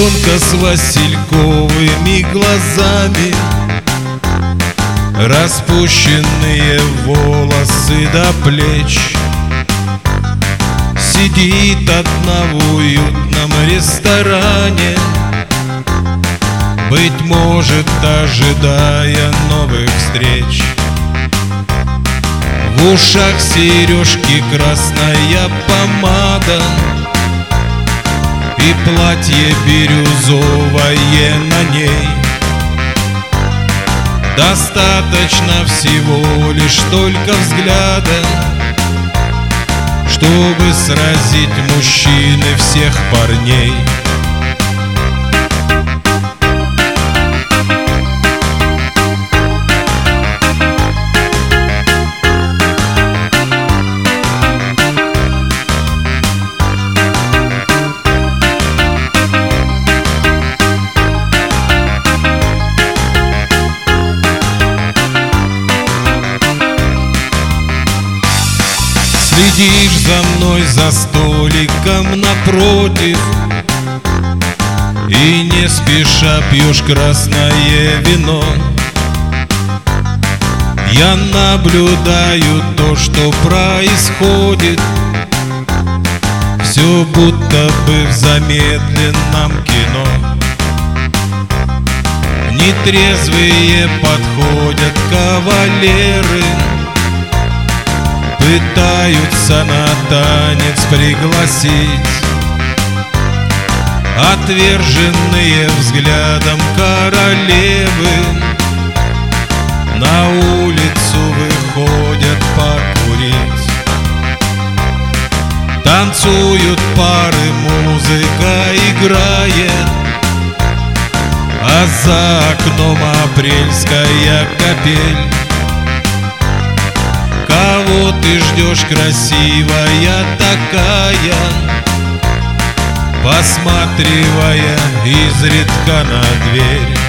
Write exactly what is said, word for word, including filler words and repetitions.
Девчонка с васильковыми глазами, распущенные волосы до плеч, сидит одна в уютном ресторане, быть может, ожидая новых встреч. В ушах сережки, красная помада и платье бирюзовое на ней. Достаточно всего лишь только взгляда, чтобы сразить мужчины всех парней. Следишь за мной за столиком напротив и не спеша пьешь красное вино. Я наблюдаю то, что происходит, все будто бы в замедленном кино. Нетрезвые подходят кавалеры, пытаются на танец пригласить. Отверженные взглядом королевы на улицу выходят покурить. Танцуют пары, музыка играет, а за окном апрельская капель. Кого ты ждешь, красивая такая, посматривая изредка на дверь?